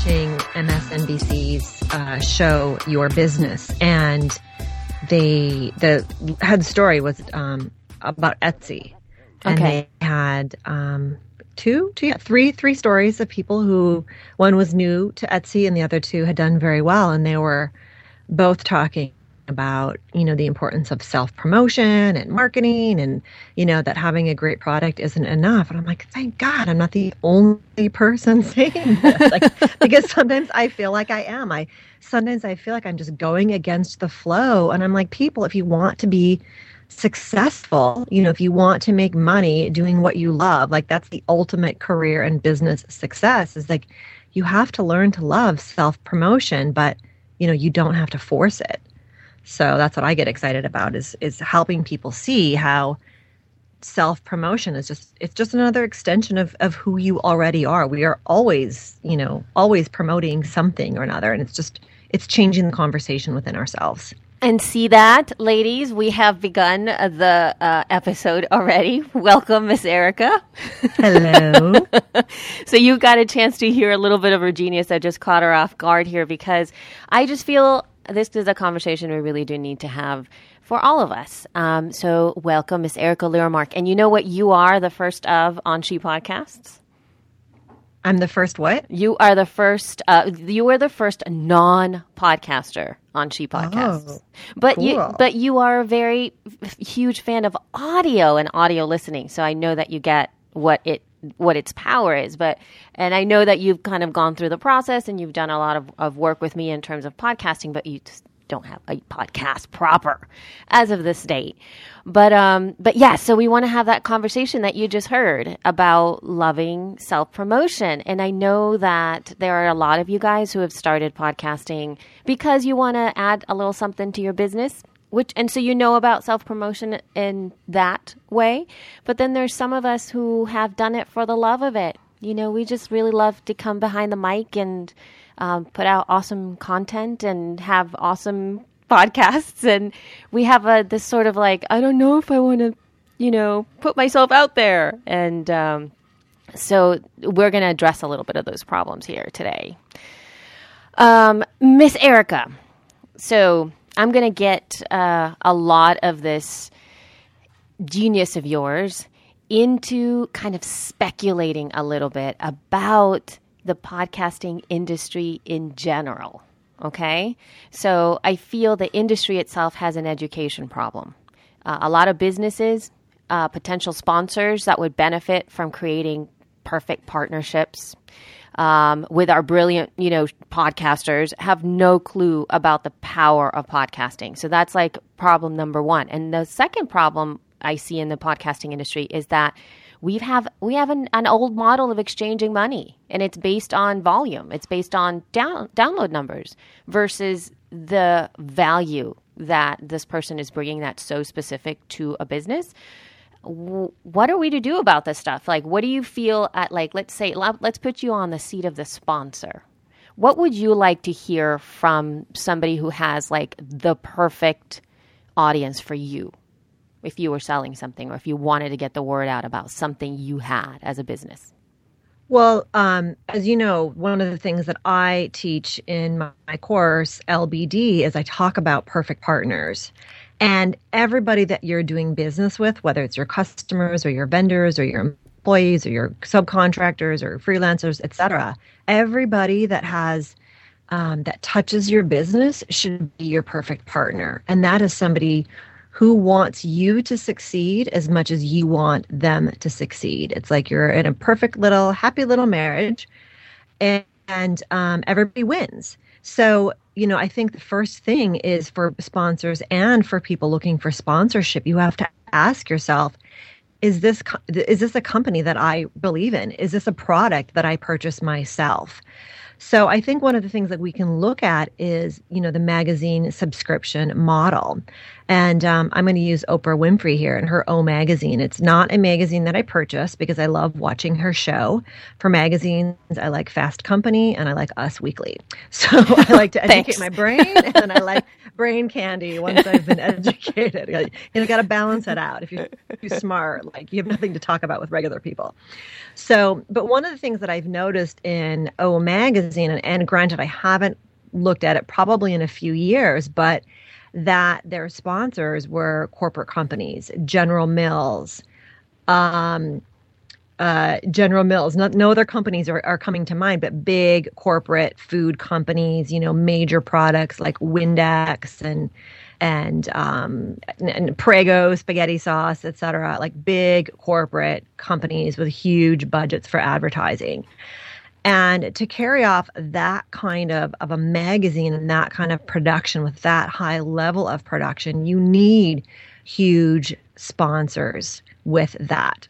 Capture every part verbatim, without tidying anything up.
watching M S N B C's uh, show Your Business, and they the head story was um, about Etsy, and Okay. they had um, two, two, yeah, three, three stories of people who one was new to Etsy, and the other two had done very well, and they were both talking about, you know, the importance of self-promotion and marketing, and, you know, that having a great product isn't enough. And I'm like, thank God I'm not the only person saying this. Like, because sometimes I feel like I am. I sometimes I feel like I'm just going against the flow. And I'm like, people, if you want to be successful, you know, if you want to make money doing what you love, like that's the ultimate career and business success, is like you have to learn to love self-promotion, but, you know, you don't have to force it. So that's what I get excited about, is is helping people see how self-promotion is just, it's just another extension of, of who you already are. We are always, you know, always promoting something or another. And it's just, it's changing the conversation within ourselves. And see that, ladies, we have begun the uh, episode already. Welcome, Miss Erica. Hello. So you got a chance to hear a little bit of her genius. I just caught her off guard here, because I just feel this is a conversation we really do need to have for all of us. Um, so welcome, Miss Erica Liramark. And you know what you are the first of on She Podcasts? I'm the first what? You are the first, uh, you were the first non-podcaster on She Podcasts. Oh, but cool. you, but you are a very f- huge fan of audio and audio listening. So I know that you get what it, what its power is. But, and I know that you've kind of gone through the process and you've done a lot of, of work with me in terms of podcasting, but you just don't have a podcast proper as of this date. But, um, but yeah, so we want to have that conversation that you just heard about loving self-promotion. And I know that there are a lot of you guys who have started podcasting because you want to add a little something to your business, which, and so you know about self-promotion in that way. But then there's some of us who have done it for the love of it. You know, we just really love to come behind the mic and um, put out awesome content and have awesome podcasts. And we have a this sort of like, I don't know if I want to, you know, put myself out there. And um, so we're going to address a little bit of those problems here today. Um, Miss Erica, so I'm going to get uh, a lot of this genius of yours into kind of speculating a little bit about the podcasting industry in general. Okay? So I feel the industry itself has an education problem. Uh, a lot of businesses, uh, potential sponsors that would benefit from creating perfect partnerships um, with our brilliant, you know, podcasters have no clue about the power of podcasting. So that's like problem number one. And the second problem I see in the podcasting industry is that we have we have an, an old model of exchanging money, and it's based on volume. It's based on down, download numbers versus the value that this person is bringing that's so specific to a business. W- what are we to do about this stuff? Like, what do you feel at, like, let's say, let's put you on the seat of the sponsor. What would you like to hear from somebody who has like the perfect audience for you? If you were selling something, or if you wanted to get the word out about something you had as a business? Well, um, as you know, one of the things that I teach in my, my course, L B D, is I talk about perfect partners. And everybody that you're doing business with, whether it's your customers or your vendors or your employees or your subcontractors or freelancers, et cetera, everybody that has um, that touches your business should be your perfect partner. And that is somebody who wants you to succeed as much as you want them to succeed. It's like you're in a perfect little, happy little marriage, and, and um, everybody wins. So, you know, I think the first thing is for sponsors and for people looking for sponsorship, you have to ask yourself, is this is this a company that I believe in? Is this a product that I purchase myself? So I think one of the things that we can look at is, you know, the magazine subscription model. And um, I'm going to use Oprah Winfrey here and her O Magazine. It's not a magazine that I purchased because I love watching her show. For magazines, I like Fast Company and I like Us Weekly. So I like to educate my brain, and I like brain candy once I've been educated. You know, got to balance it out. If you're too smart, like you have nothing to talk about with regular people. So, but one of the things that I've noticed in O Magazine, and, and granted, I haven't looked at it probably in a few years, but that their sponsors were corporate companies, General Mills, um, uh, General Mills. No, no other companies are, are coming to mind, but big corporate food companies, you know, major products like Windex and and um, and, and Prego spaghetti sauce, et cetera, like big corporate companies with huge budgets for advertising. And to carry off that kind of, of a magazine and that kind of production with that high level of production, you need huge sponsors with that.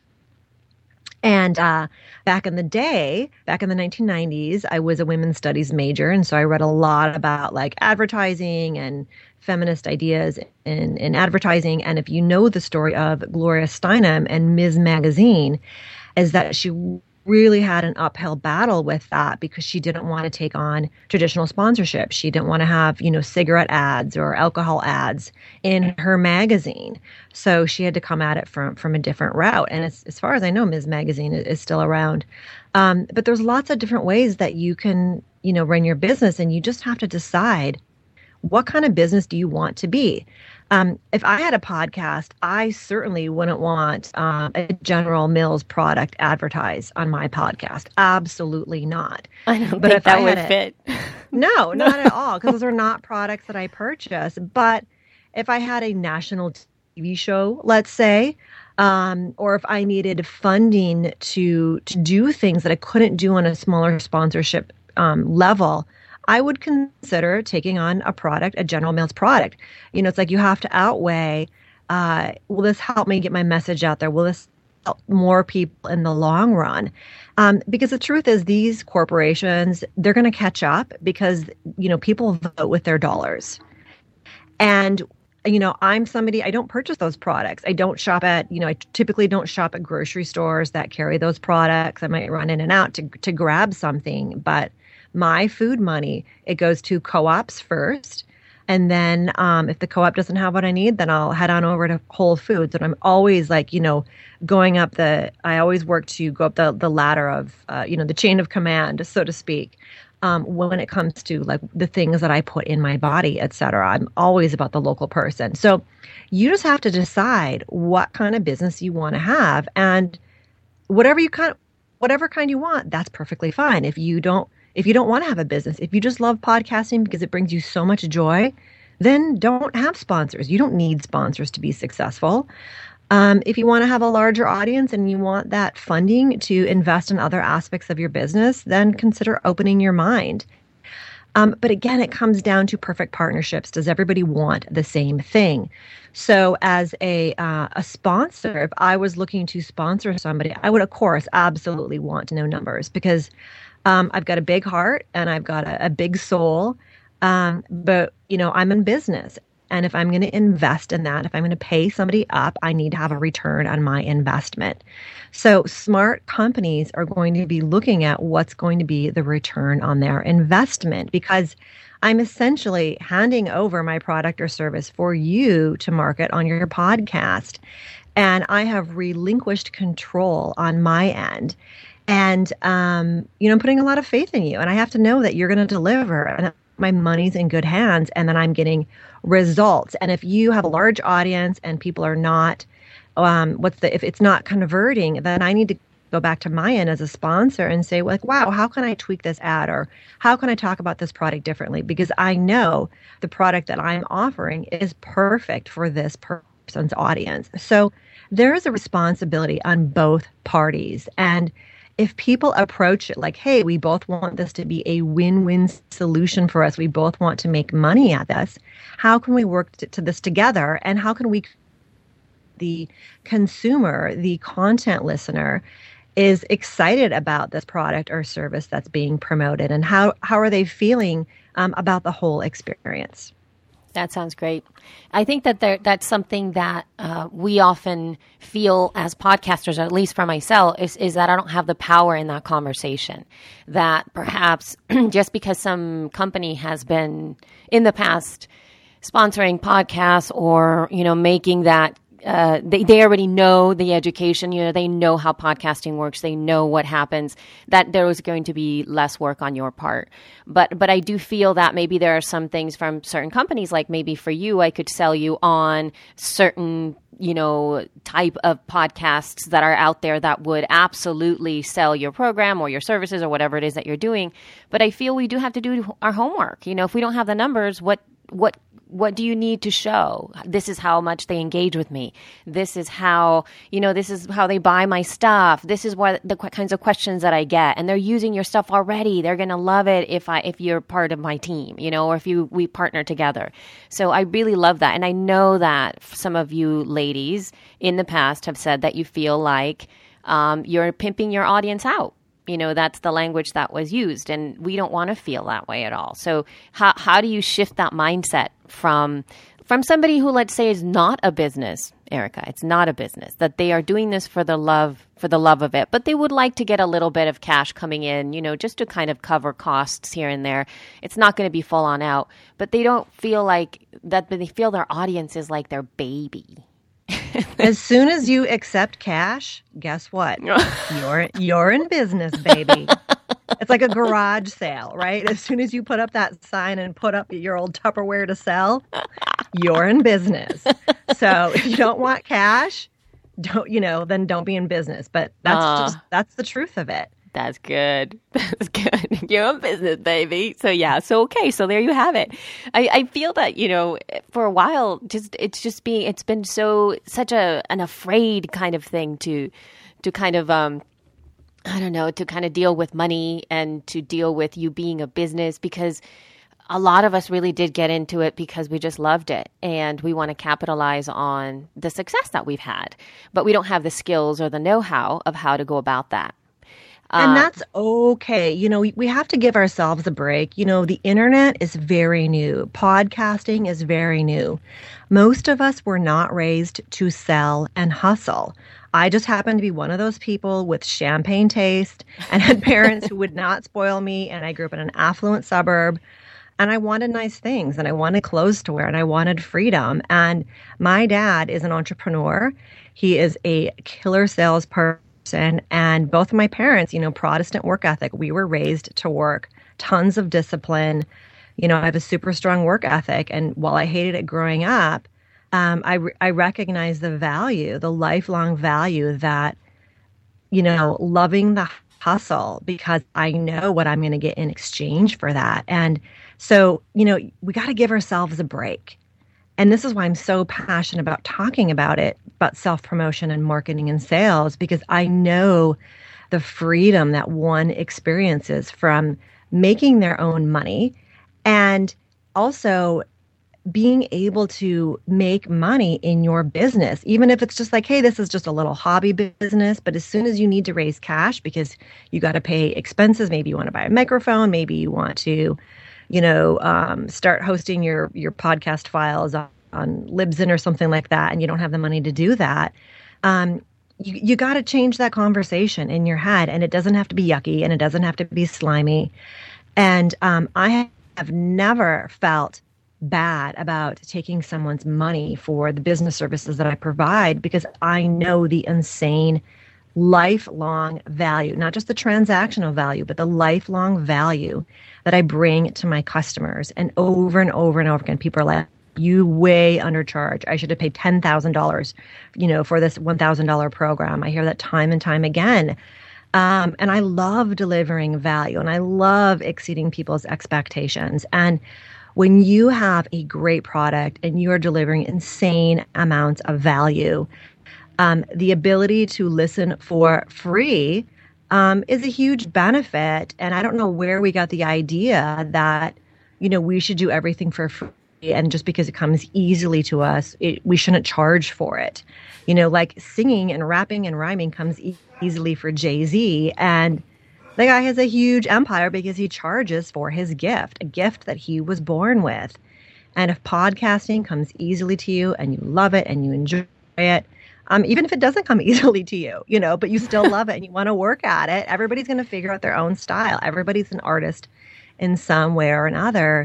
And uh, back in the day, back in the nineteen nineties, I was a women's studies major. And so I read a lot about like advertising and feminist ideas in, in advertising. And if you know the story of Gloria Steinem and Miz Magazine, is that she really had an uphill battle with that because she didn't want to take on traditional sponsorship. She didn't want to have, you know, cigarette ads or alcohol ads in her magazine. So she had to come at it from, from a different route. And as, as far as I know, Miz Magazine is, is still around. Um, but there's lots of different ways that you can, you know, run your business, and you just have to decide what kind of business do you want to be. Um, if I had a podcast, I certainly wouldn't want um, a General Mills product advertised on my podcast. Absolutely not. I don't but think if that I would a, fit. No, not at all, because those are not products that I purchase. But if I had a national T V show, let's say, um, or if I needed funding to to do things that I couldn't do on a smaller sponsorship um, level, I would consider taking on a product, a General Mills product. You know, it's like you have to outweigh, uh, will this help me get my message out there? Will this help more people in the long run? Um, because the truth is these corporations, they're going to catch up because, you know, people vote with their dollars. And, you know, I'm somebody, I don't purchase those products. I don't shop at, you know, I typically don't shop at grocery stores that carry those products. I might run in and out to to grab something, but my food money, it goes to co-ops first. And then um, if the co-op doesn't have what I need, then I'll head on over to Whole Foods. And I'm always like, you know, going up the, I always work to go up the, the ladder of, uh, you know, the chain of command, so to speak, um, when it comes to like the things that I put in my body, et cetera. I'm always about the local person. So you just have to decide what kind of business you want to have. And whatever you kind, whatever kind you want, that's perfectly fine. If you don't, If you don't want to have a business, if you just love podcasting because it brings you so much joy, then don't have sponsors. You don't need sponsors to be successful. Um, if you want to have a larger audience and you want that funding to invest in other aspects of your business, then consider opening your mind. Um, but again, it comes down to perfect partnerships. Does everybody want the same thing? So as a uh, a sponsor, if I was looking to sponsor somebody, I would, of course, absolutely want to know numbers because Um, I've got a big heart and I've got a, a big soul, um, but, you know, I'm in business. And if I'm going to invest in that, if I'm going to pay somebody up, I need to have a return on my investment. So smart companies are going to be looking at what's going to be the return on their investment because I'm essentially handing over my product or service for you to market on your podcast. And I have relinquished control on my end. And, um, you know, I'm putting a lot of faith in you and I have to know that you're going to deliver and my money's in good hands and that I'm getting results. And if you have a large audience and people are not, um, what's the, if it's not converting, then I need to go back to my end as a sponsor and say like, wow, how can I tweak this ad or how can I talk about this product differently? Because I know the product that I'm offering is perfect for this person's audience. So there is a responsibility on both parties. And if people approach it like, hey, we both want this to be a win-win solution for us, we both want to make money at this, how can we work to, to this together? And how can we, the consumer, the content listener, is excited about this product or service that's being promoted? And how, how are they feeling um, about the whole experience? That sounds great. I think that there, that's something that uh, we often feel as podcasters, or at least for myself, is, is that I don't have the power in that conversation. That perhaps just because some company has been in the past sponsoring podcasts or, you know, making that Uh, they, they already know the education, you know, they know how podcasting works. They know what happens, that there was going to be less work on your part. But, but I do feel that maybe there are some things from certain companies, like maybe for you, I could sell you on certain, you know, type of podcasts that are out there that would absolutely sell your program or your services or whatever it is that you're doing. But I feel we do have to do our homework. You know, if we don't have the numbers, what, what, What do you need to show? This is how much they engage with me. This is how, you know, this is how they buy my stuff. This is what the qu- kinds of questions that I get. And they're using your stuff already. They're going to love it if I, if you're part of my team, you know, or if you, we partner together. So I really love that. And I know that some of you ladies in the past have said that you feel like um, you're pimping your audience out. You know, that's the language that was used, and we don't want to feel that way at all. So how how do you shift that mindset from from somebody who, let's say, is not a business, Erica? It's not a business, that they are doing this for the love for the love of it, but they would like to get a little bit of cash coming in, you know, just to kind of cover costs here and there. It's not going to be full on out, but they don't feel like that. They feel their audience is like their baby. As soon as you accept cash, guess what? You're you're in business, baby. It's like a garage sale, right? As soon as you put up that sign and put up your old Tupperware to sell, you're in business. So if you don't want cash, don't you know? Then don't be in business. But that's uh, just that's the truth of it. That's good. That's good. You're in business, baby. So yeah. So okay. So there you have it. I, I feel that, you know, for a while, just it's just being it's been so such a an afraid kind of thing to to kind of um I don't know to kind of deal with money and to deal with you being a business, because a lot of us really did get into it because we just loved it and we want to capitalize on the success that we've had, but we don't have the skills or the know-how of how to go about that. And that's okay. You know, we, we have to give ourselves a break. You know, the internet is very new. Podcasting is very new. Most of us were not raised to sell and hustle. I just happened to be one of those people with champagne taste and had parents who would not spoil me. And I grew up in an affluent suburb. And I wanted nice things, and I wanted clothes to wear, and I wanted freedom. And my dad is an entrepreneur. He is a killer salesperson. And both of my parents, you know, Protestant work ethic. We were raised to work, tons of discipline. You know, I have a super strong work ethic. And while I hated it growing up, um, I, re- I recognize the value, the lifelong value that, you know, loving the hustle, because I know what I'm going to get in exchange for that. And so, you know, we got to give ourselves a break. And this is why I'm so passionate about talking about it, about self-promotion and marketing and sales, because I know the freedom that one experiences from making their own money and also being able to make money in your business, even if it's just like, hey, this is just a little hobby business. But as soon as you need to raise cash because you got to pay expenses, maybe you want to buy a microphone, maybe you want to, you know, um, start hosting your your podcast files on, on Libsyn or something like that, and you don't have the money to do that, um, you, you got to change that conversation in your head. And it doesn't have to be yucky, and it doesn't have to be slimy. And um, I have never felt bad about taking someone's money for the business services that I provide, because I know the insane lifelong value, not just the transactional value, but the lifelong value that I bring to my customers. And over and over and over again, people are like, you way undercharge. I should have paid ten thousand dollars, you know, for this one thousand dollars program. I hear that time and time again. Um, and I love delivering value, and I love exceeding people's expectations. And when you have a great product and you are delivering insane amounts of value, um, the ability to listen for free um, is a huge benefit. And I don't know where we got the idea that, you know, we should do everything for free. And just because it comes easily to us, it, we shouldn't charge for it. You know, like singing and rapping and rhyming comes e- easily for Jay-Z. And the guy has a huge empire because he charges for his gift, a gift that he was born with. And if podcasting comes easily to you and you love it and you enjoy it, um, even if it doesn't come easily to you, you know, but you still love it and you want to work at it, everybody's going to figure out their own style. Everybody's an artist in some way or another.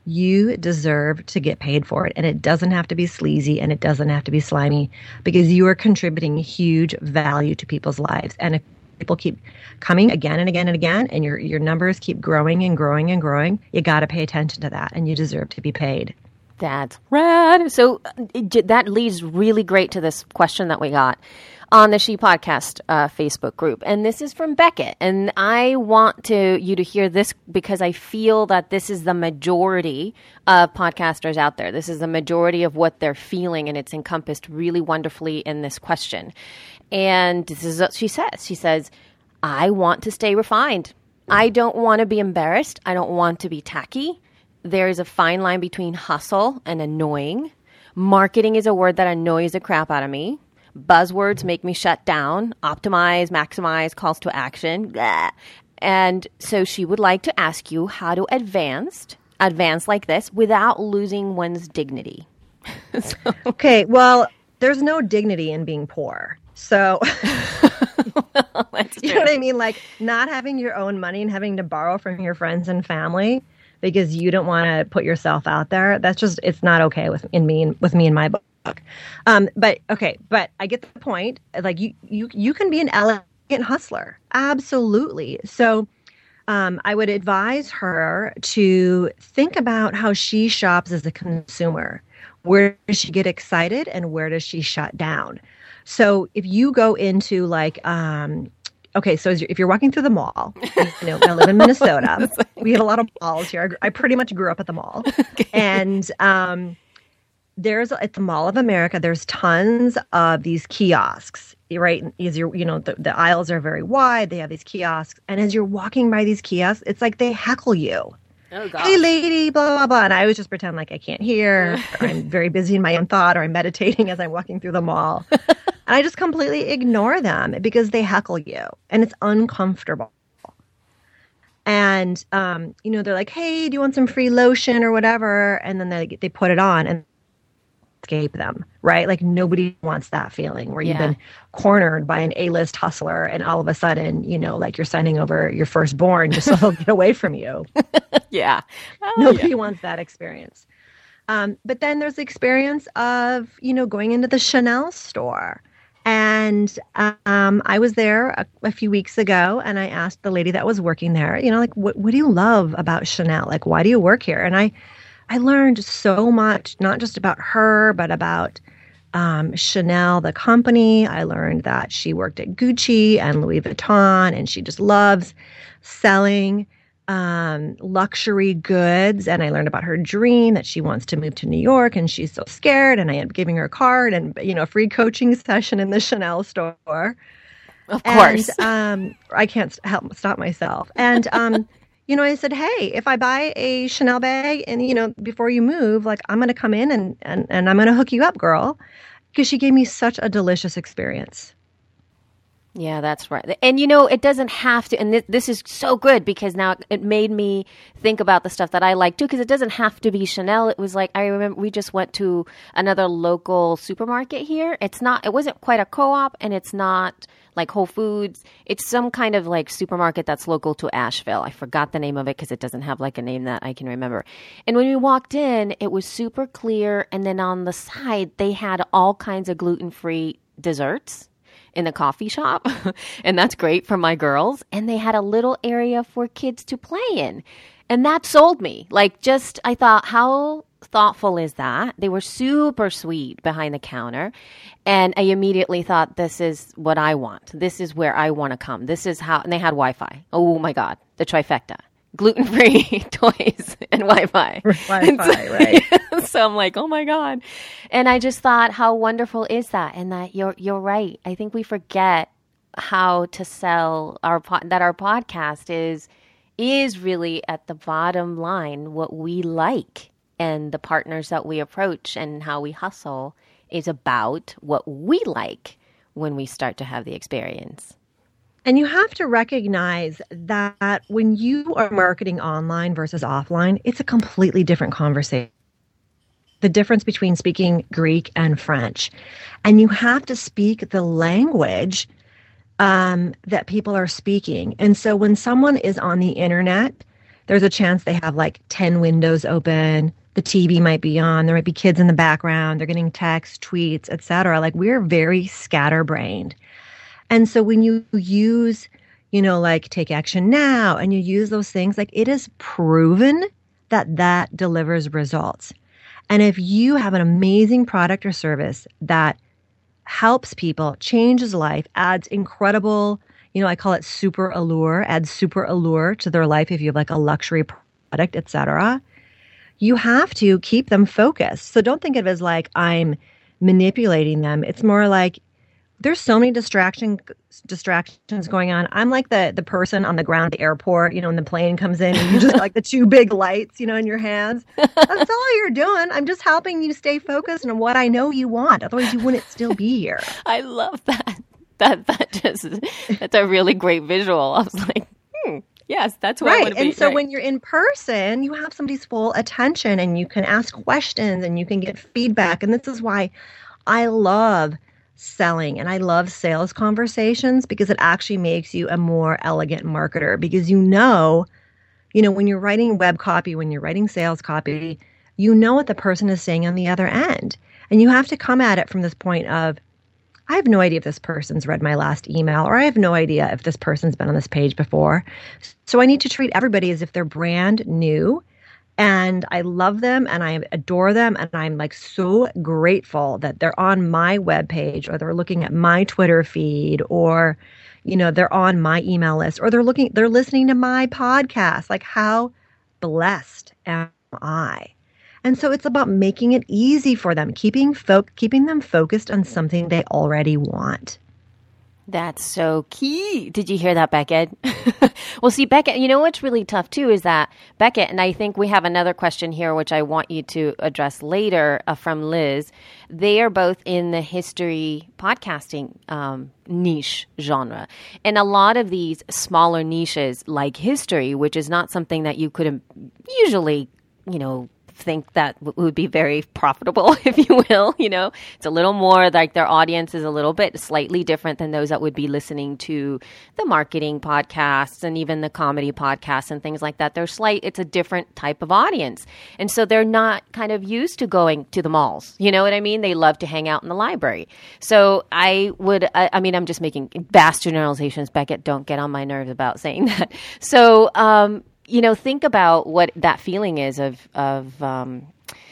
You deserve to get paid for it. And it doesn't have to be sleazy and it doesn't have to be slimy because you are contributing huge value to people's lives. And if people keep coming again and again and again, and your your numbers keep growing and growing and growing, you got to pay attention to that, and you deserve to be paid. That's rad. So it, that leads really great to this question that we got on the She Podcast uh, Facebook group, and this is from Beckett. And I want to you to hear this because I feel that this is the majority of podcasters out there. This is the majority of what they're feeling, and it's encompassed really wonderfully in this question. And this is what she says. She says, I want to stay refined. I don't want to be embarrassed. I don't want to be tacky. There is a fine line between hustle and annoying. Marketing is a word that annoys the crap out of me. Buzzwords make me shut down. Optimize, maximize, calls to action. Blah. And so she would like to ask you how to advance, advance like this without losing one's dignity. So. Okay, well, there's no dignity in being poor. So, well, that's you know what I mean? Like not having your own money and having to borrow from your friends and family because you don't want to put yourself out there. That's just, it's not okay with in me with me in my book. Um, but okay, but I get the point. Like you, you, you can be an elegant hustler. Absolutely. So, um, I would advise her to think about how she shops as a consumer. Where does she get excited and where does she shut down? So if you go into like, um, okay, so as you're, if you're walking through the mall, you know, I live in Minnesota. We have a lot of malls here. I pretty much grew up at the mall. Okay. And um, there's at the Mall of America, there's tons of these kiosks, right? As you're, you know, the, the aisles are very wide. They have these kiosks. And as you're walking by these kiosks, it's like they heckle you. Oh, hey, lady, blah, blah, blah. And I always just pretend like I can't hear, or I'm very busy in my own thought, or I'm meditating as I'm walking through the mall. And I just completely ignore them because they heckle you and it's uncomfortable. And, um, you know, they're like, hey, do you want some free lotion or whatever? And then they they put it on and escape them, right? Like nobody wants that feeling where you've yeah. been cornered by an A-list hustler and all of a sudden, you know, like you're signing over your firstborn just so they'll get away from you. Yeah. Oh, nobody yeah. wants that experience. Um, but then there's the experience of, you know, going into the Chanel store. And um, I was there a, a few weeks ago, and I asked the lady that was working there, you know, like, what, what do you love about Chanel? Like, why do you work here? And I, I learned so much, not just about her, but about um, Chanel, the company. I learned that she worked at Gucci and Louis Vuitton, and she just loves selling um, luxury goods. And I learned about her dream that she wants to move to New York and she's so scared. And I ended up giving her a card and, you know, a free coaching session in the Chanel store. Of course. And um, I can't help stop myself. And, um, you know, I said, hey, if I buy a Chanel bag and, you know, before you move, like I'm going to come in and, and, and I'm going to hook you up, girl. Because she gave me such a delicious experience. Yeah, that's right. And, you know, it doesn't have to, and th- this is so good because now it made me think about the stuff that I like too, because it doesn't have to be Chanel. It was like, I remember we just went to another local supermarket here. It's not, it wasn't quite a co-op and it's not like Whole Foods. It's some kind of like supermarket that's local to Asheville. I forgot the name of it because it doesn't have like a name that I can remember. And when we walked in, it was super clear. And then on the side, they had all kinds of gluten-free desserts in the coffee shop. And that's great for my girls. And they had a little area for kids to play in. And that sold me. Like just, I thought, how thoughtful is that? They were super sweet behind the counter. And I immediately thought, this is what I want. This is where I want to come. This is how, and they had Wi-Fi. Oh my God, the trifecta. Gluten-free toys and Wi-Fi. Wi-Fi, so, right. So I'm like, oh my God. And I just thought, how wonderful is that? And that you're you're right. I think we forget how to sell our po- that our podcast is is really at the bottom line what we like, and the partners that we approach and how we hustle is about what we like when we start to have the experience. And you have to recognize that when you are marketing online versus offline, it's a completely different conversation. The difference between speaking Greek and French. And you have to speak the language um, that people are speaking. And so when someone is on the internet there's a chance they have like ten windows open. The T V might be on. There might be kids in the background. They're getting texts, tweets, et cetera. Like we're very scatterbrained. And so when you use, you know, like Take Action Now, and you use those things, like it is proven that that delivers results. And if you have an amazing product or service that helps people, changes life, adds incredible, you know, I call it super allure, adds super allure to their life if you have like a luxury product, et cetera, you have to keep them focused. So don't think of it as like I'm manipulating them. It's more like there's so many distraction distractions going on. I'm like the the person on the ground at the airport, you know, when the plane comes in and you just like the two big lights, you know, in your hands. That's all you're doing. I'm just helping you stay focused on what I know you want. Otherwise, you wouldn't still be here. I love that. That that just that's a really great visual. I was like, hmm, yes, that's where right. I want to be. And so right. when you're in person, you have somebody's full attention and you can ask questions and you can get feedback. And this is why I love selling and I love sales conversations, because it actually makes you a more elegant marketer, because you know, you know, when you're writing web copy, when you're writing sales copy, you know what the person is saying on the other end. And you have to come at it from this point of, I have no idea if this person's read my last email, or I have no idea if this person's been on this page before. So I need to treat everybody as if they're brand new. And I love them and I adore them. And I'm like so grateful that they're on my webpage, or they're looking at my Twitter feed, or, you know, they're on my email list, or they're looking, they're listening to my podcast. Like, how blessed am I? And so it's about making it easy for them, keeping fo- keeping them focused on something they already want. That's so key. Did you hear that, Beckett? Well, see, Beckett, you know what's really tough too is that Beckett, and I think we have another question here, which I want you to address later uh, from Liz. They are both in the history podcasting um, niche genre. And a lot of these smaller niches like history, which is not something that you could usually, you know, think that w- would be very profitable, if you will. You know, it's a little more like their audience is a little bit slightly different than those that would be listening to the marketing podcasts and even the comedy podcasts and things like that. They're slight, it's a different type of audience. And so they're not kind of used to going to the malls. You know what I mean? They love to hang out in the library. So I would, I, I mean, I'm just making vast generalizations. Beckett, don't get on my nerves about saying that. So, um, you know, think about what that feeling is of of um,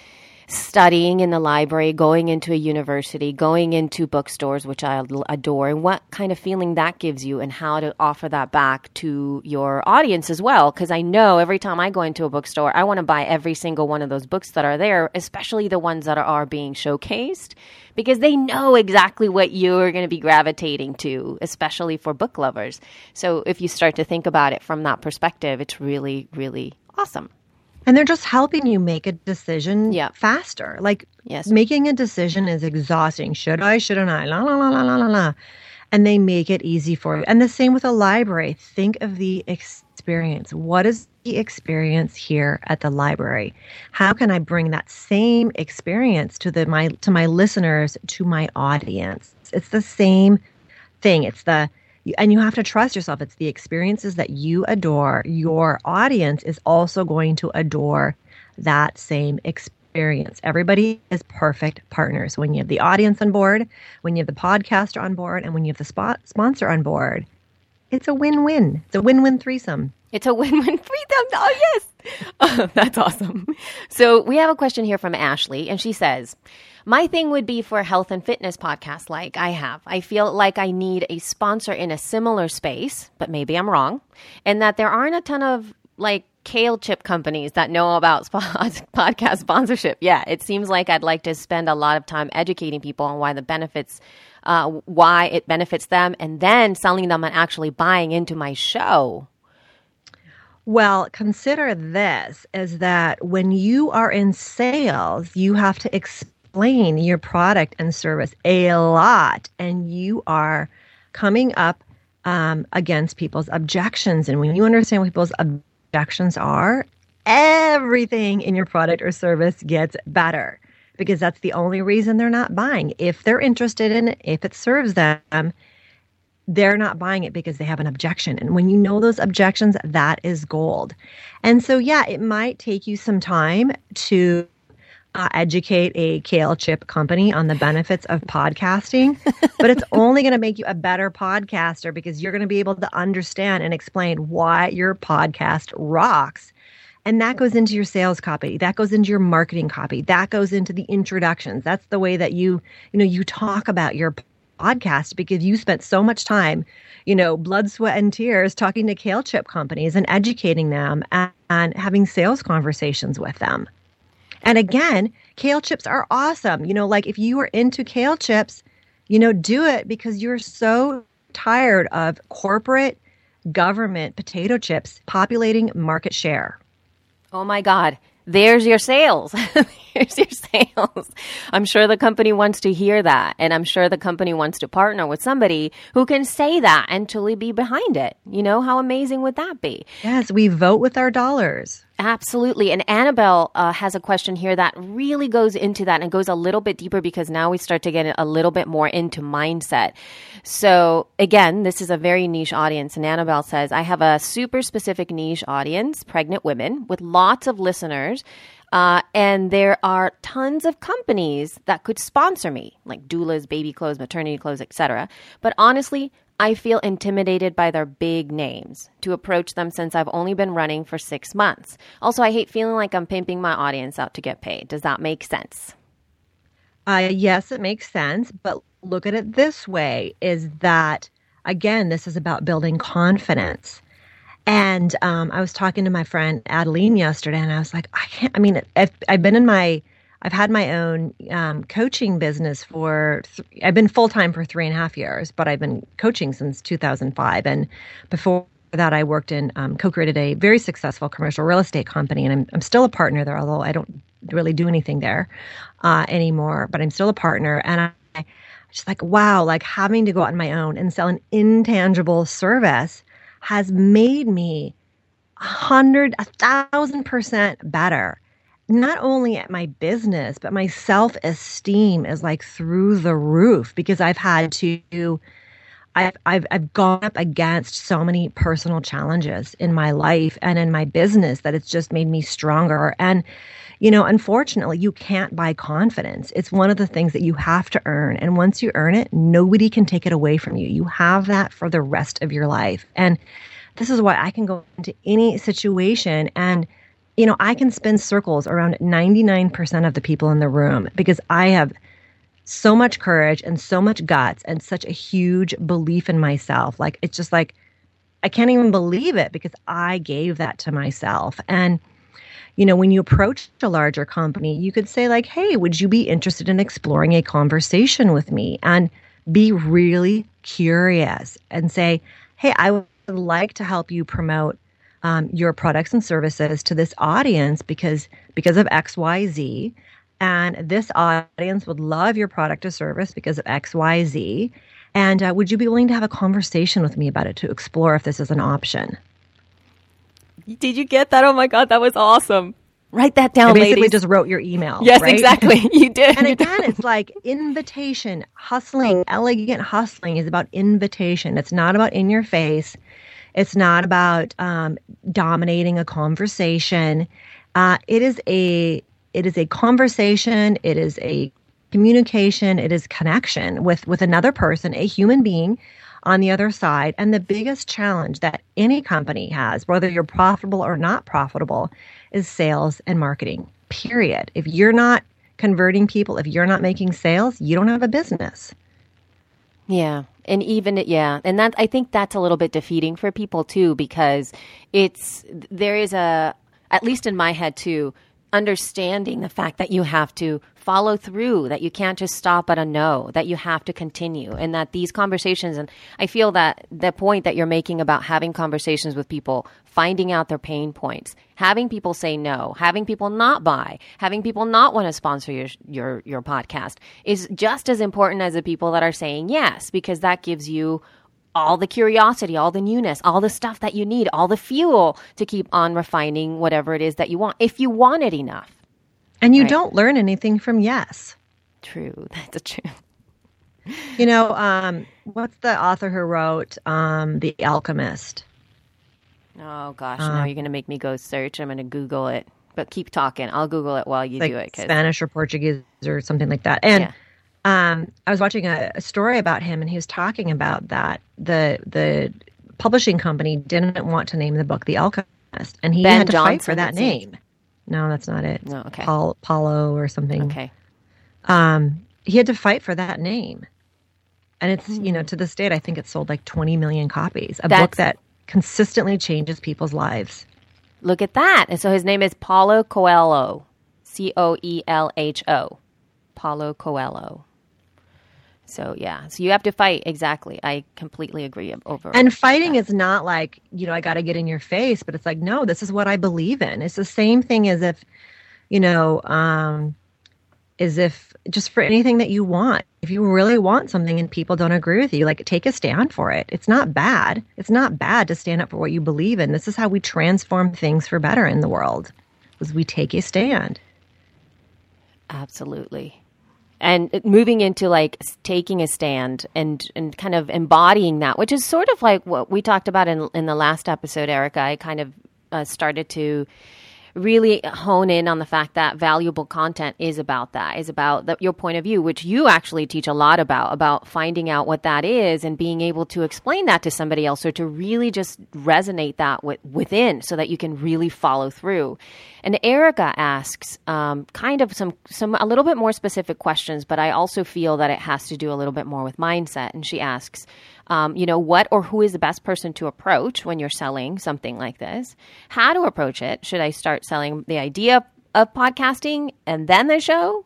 studying in the library, going into a university, going into bookstores, which I adore, and what kind of feeling that gives you and how to offer that back to your audience as well. Because I know every time I go into a bookstore, I want to buy every single one of those books that are there, especially the ones that are, are being showcased, because they know exactly what you're going to be gravitating to, especially for book lovers. So if you start to think about it from that perspective, it's really, really awesome. And they're just helping you make a decision yeah. faster. Like, yes. making a decision is exhausting. Should I, shouldn't I? La, la, la, la, la, la, la. And they make it easy for you. And the same with a library. Think of the experience. What is the experience here at the library? How can I bring that same experience to the my to my listeners, to my audience? It's the same thing. It's the And you have to trust yourself. It's the experiences that you adore. Your audience is also going to adore that same experience. Everybody is perfect partners. When you have the audience on board, when you have the podcaster on board, and when you have the spot sponsor on board, it's a win-win. It's a win-win threesome. It's a win-win threesome. Oh, yes. Oh, that's awesome. So we have a question here from Ashley, and she says, my thing would be for health and fitness podcasts like I have. I feel like I need a sponsor in a similar space, but maybe I'm wrong, and that there aren't a ton of like kale chip companies that know about sp- podcast sponsorship. Yeah, it seems like I'd like to spend a lot of time educating people on why the benefits, uh, why it benefits them, and then selling them and actually buying into my show. Well, consider this, is that when you are in sales, you have to explain your product and service a lot, and you are coming up um, against people's objections. And when you understand what people's objections are, everything in your product or service gets better, because that's the only reason they're not buying. If they're interested in it, if it serves them, they're not buying it because they have an objection. And when you know those objections, that is gold. And so, yeah, it might take you some time to uh, educate a kale chip company on the benefits of podcasting, but it's only going to make you a better podcaster because you're going to be able to understand and explain why your podcast rocks. And that goes into your sales copy. That goes into your marketing copy. That goes into the introductions. That's the way that you, you know, you talk about your podcast because you spent so much time, you know, blood, sweat, and tears talking to kale chip companies and educating them and, and having sales conversations with them. And again, kale chips are awesome. You know, like if you are into kale chips, you know, do it because you're so tired of corporate government potato chips populating market share. Oh my God. There's your sales. There's your sales. I'm sure the company wants to hear that. And I'm sure the company wants to partner with somebody who can say that and truly be behind it. You know, how amazing would that be? Yes, we vote with our dollars. Absolutely. And Annabelle uh, has a question here that really goes into that and goes a little bit deeper because now we start to get a little bit more into mindset. So again, this is a very niche audience. And Annabelle says, I have a super specific niche audience, pregnant women with lots of listeners. Uh, and there are tons of companies that could sponsor me, like doulas, baby clothes, maternity clothes, et cetera. But honestly, I feel intimidated by their big names to approach them since I've only been running for six months. Also, I hate feeling like I'm pimping my audience out to get paid. Does that make sense? Uh, yes, it makes sense. But look at it this way, is that, again, this is about building confidence. And um, I was talking to my friend Adeline yesterday, and I was like, I can't, I mean, I've, I've been in my, I've had my own um, coaching business for, th- I've been full-time for three and a half years, but I've been coaching since two thousand five. And before that, I worked in, um, co-created a very successful commercial real estate company. And I'm, I'm still a partner there, although I don't really do anything there uh, anymore, but I'm still a partner. And I, I just like, wow, like having to go out on my own and sell an intangible service has made me a hundred, a thousand percent better. Not only at my business, but my self-esteem is like through the roof because I've had to, I've, I've, I've gone up against so many personal challenges in my life and in my business that it's just made me stronger. And, you know, unfortunately, you can't buy confidence. It's one of the things that you have to earn. And once you earn it, nobody can take it away from you. You have that for the rest of your life. And this is why I can go into any situation and, you know, I can spin circles around ninety-nine percent of the people in the room because I have so much courage and so much guts and such a huge belief in myself. Like, it's just like, I can't even believe it because I gave that to myself. And, you know, when you approach a larger company, you could say like, hey, would you be interested in exploring a conversation with me? And be really curious and say, hey, I would like to help you promote um, your products and services to this audience because, because of X, Y, Z. And this audience would love your product or service because of X, Y, Z. And uh, would you be willing to have a conversation with me about it to explore if this is an option? Did you get that? Oh my God, that was awesome. Write that down, I basically ladies. just wrote your email. Yes, right? exactly. You did. And again, it's like invitation, hustling, elegant hustling is about invitation. It's not about in your face. It's not about um, dominating a conversation. Uh, it is a it is a conversation. It is a communication. It is connection with with another person, a human being on the other side. And the biggest challenge that any company has, whether you're profitable or not profitable, is sales and marketing, period. If you're not converting people, if you're not making sales, you don't have a business. Yeah. And even, yeah. And that, I think that's a little bit defeating for people too, because it's, there is a, at least in my head too, understanding the fact that you have to follow through, that you can't just stop at a no, that you have to continue, and that these conversations, and I feel that the point that you're making about having conversations with people, finding out their pain points, having people say no, having people not buy, having people not want to sponsor your your your podcast is just as important as the people that are saying yes, because that gives you all the curiosity, all the newness, all the stuff that you need, all the fuel to keep on refining whatever it is that you want, if you want it enough. And you Right. don't learn anything from yes. True. That's true. You know, um, what's the author who wrote um, The Alchemist? Oh gosh, Um, now you're going to make me go search. I'm going to Google it. But keep talking. I'll Google it while you like do it. 'Cause, Spanish or Portuguese or something like that. And yeah. um, I was watching a, a story about him, and he was talking about that the the publishing company didn't want to name the book The Alchemist, and he Ben had to Johnson, fight for that it seems. name. No, that's not it. No, okay. Paul, Paulo or something. Okay. Um, he had to fight for that name, and it's you know Hmm. to this date, I think it's sold like twenty million copies. A That's- book that consistently changes people's lives. Look at that. And so his name is Paulo Coelho. C O E L H O. Paulo Coelho. So, yeah. So you have to fight. Exactly. I completely agree over. And fighting is not like, you know, I got to get in your face, but it's like, no, this is what I believe in. It's the same thing as if, you know, um, as if just for anything that you want, if you really want something and people don't agree with you, like take a stand for it. It's not bad. It's not bad to stand up for what you believe in. This is how we transform things for better in the world, is we take a stand. Absolutely. And moving into like s- taking a stand and, and kind of embodying that, which is sort of like what we talked about in, in the last episode, Erica. I kind of uh, started to really hone in on the fact that valuable content is about that, is about the, your point of view, which you actually teach a lot about, about finding out what that is and being able to explain that to somebody else or to really just resonate that with, within so that you can really follow through. And Erica asks um, kind of some, some a little bit more specific questions, but I also feel that it has to do a little bit more with mindset. And she asks, um, you know, what or who is the best person to approach when you're selling something like this? How to approach it? Should I start selling the idea of podcasting and then the show?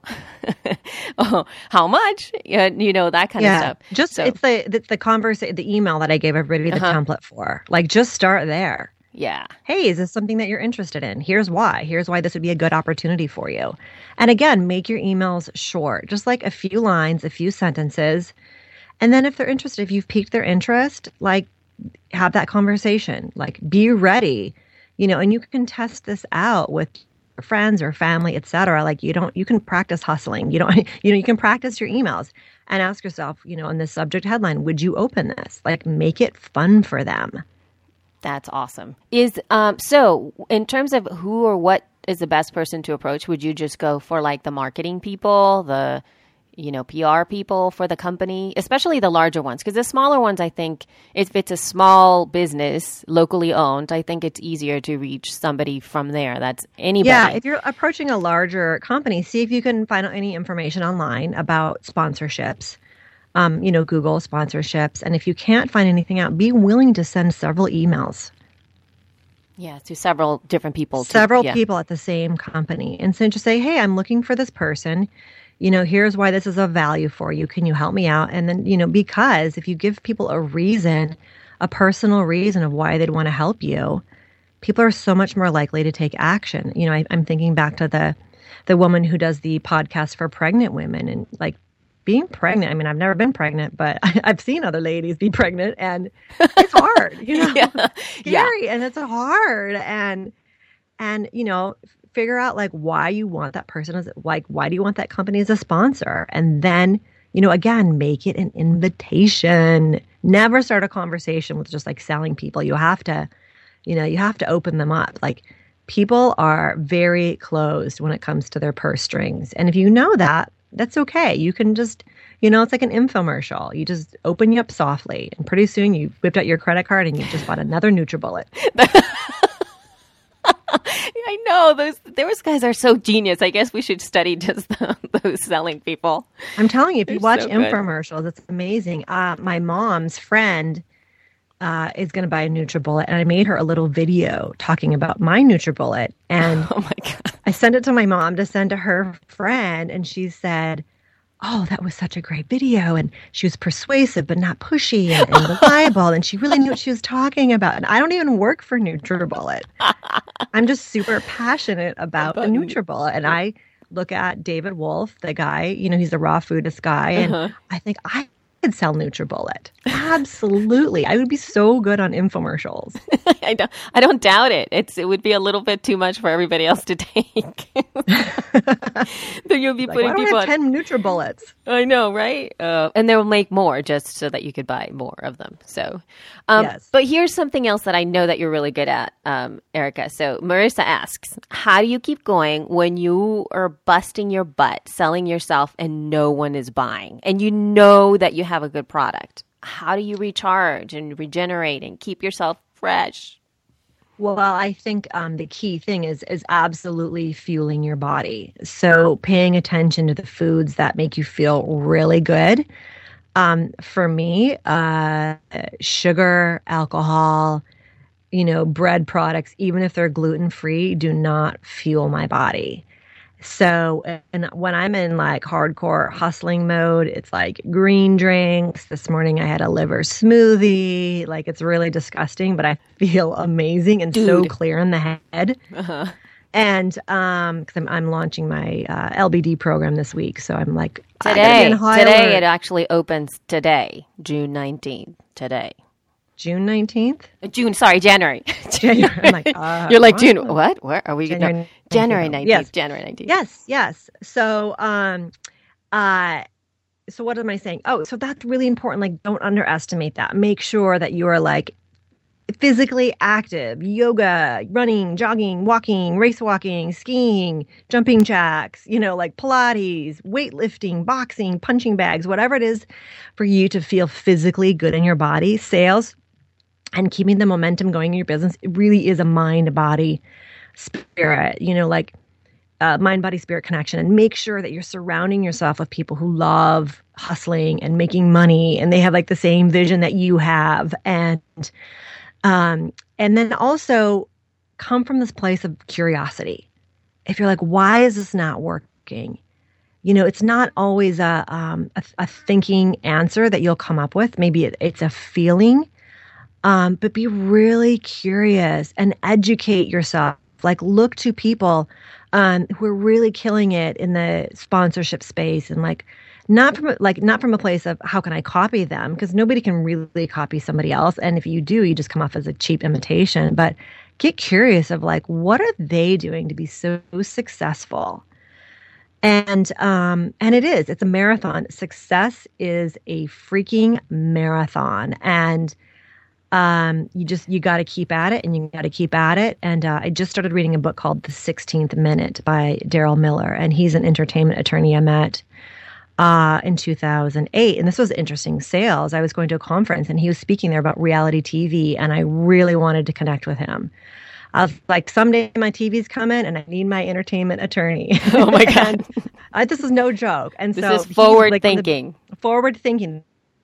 Oh, how much? Yeah, you know, that kind of stuff. Just So- it's the the, the conversa- the email that I gave everybody the Uh-huh. template for. Like, just start there. Yeah. Hey, is this something that you're interested in? Here's why. Here's why this would be a good opportunity for you. And again, make your emails short, just like a few lines, a few sentences. And then if they're interested, if you've piqued their interest, like have that conversation, like be ready, you know, and you can test this out with your friends or family, et cetera. Like you don't, you can practice hustling. You don't, you know, you can practice your emails and ask yourself, you know, in this subject headline, would you open this? Like make it fun for them. That's awesome. Is um so in terms of who or what is the best person to approach, would you just go for like the marketing people, the you know, P R people for the company, especially the larger ones? Because the smaller ones, I think if it's a small business, locally owned, I think it's easier to reach somebody from there. That's anybody. Yeah, if you're approaching a larger company, see if you can find out any information online about sponsorships. Um, you know, Google sponsorships. And if you can't find anything out, be willing to send several emails, Yeah, to several different people. to- several yeah. people at the same company. And so just say, hey, I'm looking for this person. You know, here's why this is of value for you. Can you help me out? And then, you know, because if you give people a reason, a personal reason of why they'd want to help you, people are so much more likely to take action. You know, I, I'm thinking back to the the woman who does the podcast for pregnant women, and like being pregnant. I mean, I've never been pregnant, but I, I've seen other ladies be pregnant, and it's hard. You know, Yeah. it's scary, and it's hard, and and you know, figure out like why you want that person as like why do you want that company as a sponsor, and then you know, again, make it an invitation. Never start a conversation with just like selling people. You have to, you know, you have to open them up. Like people are very closed when it comes to their purse strings. And if you know that, that's okay. You can just, you know, it's like an infomercial. You just open you up softly, and pretty soon you whipped out your credit card and you just bought another NutriBullet. I know those those guys are so genius. I guess we should study just the, those selling people. I'm telling you, if you They're watch so good. infomercials, it's amazing. Uh, my mom's friend uh, is going to buy a NutriBullet, and I made her a little video talking about my NutriBullet. And Oh my god. I sent it to my mom to send to her friend, and she said, oh, that was such a great video. And she was persuasive, but not pushy and, and reliable. And she really knew what she was talking about. And I don't even work for NutriBullet. I'm just super passionate about the About- NutriBullet. And I look at David Wolf, the guy, you know, he's the raw foodist guy. And Uh-huh. I think I could sell NutriBullet. Absolutely. I would be so good on infomercials. I don't I don't doubt it. It's it would be a little bit too much for everybody else to take. Then you'll be Like, putting why do I people have on- ten NutriBullets? I know, right? Uh, and they'll make more just so that you could buy more of them. So, um, Yes. but here's something else that I know that you're really good at, um, Erica. So Marissa asks, how do you keep going when you are busting your butt, selling yourself, and no one is buying, and you know that you have a good product? How do you recharge and regenerate and keep yourself fresh? Well, I think um, the key thing is is absolutely fueling your body. So paying attention to the foods that make you feel really good. Um, for me, uh, sugar, alcohol, you know, bread products, even if they're gluten-free, do not fuel my body. So, and when I'm in like hardcore hustling mode, it's like green drinks. This morning I had a liver smoothie. Like, it's really disgusting, but I feel amazing and so Dude. clear in the head. Uh-huh. And um, because I'm, I'm launching my uh, L B D program this week, so I'm like I gotta be Today, in high today alert. it actually opens today, June nineteenth. Today, June nineteenth. Uh, June. Sorry, January. January. I'm like, uh, You're like what? June. What? Where are we? January No, nineteenth. January nineteenth. Yes. January nineteenth. Yes, yes. So, um, uh, so what am I saying? Oh, so that's really important. Like, don't underestimate that. Make sure that you are like physically active, yoga, running, jogging, walking, race walking, skiing, jumping jacks, you know, like Pilates, weightlifting, boxing, punching bags, whatever it is for you to feel physically good in your body. Sales and keeping the momentum going in your business, it really is a mind, body, spirit, you know, like uh, mind, body, spirit connection. And make sure that you're surrounding yourself with people who love hustling and making money, and they have like the same vision that you have. And um, and then also come from this place of curiosity. If you're like, why is this not working? You know, it's not always a um, a, a thinking answer that you'll come up with. Maybe it, it's a feeling. Um, but be really curious and educate yourself. Like, look to people um, who are really killing it in the sponsorship space, and like not from a- like not from a place of how can I copy them, because nobody can really copy somebody else. And if you do, you just come off as a cheap imitation. But get curious of like, what are they doing to be so successful? And um, and it is. It's a marathon. Success is a freaking marathon, and um, you just you got to keep at it, and you got to keep at it. And uh, I just started reading a book called The sixteenth Minute by Daryl Miller, and he's an entertainment attorney I met uh, in two thousand eight. And this was interesting sales. I was going to a conference, and he was speaking there about reality T V, and I really wanted to connect with him. I was like, someday my T V's coming, and I need my entertainment attorney. Oh my God. I, this is no joke. And This so is he's, forward like, on the- thinking. forward thinking.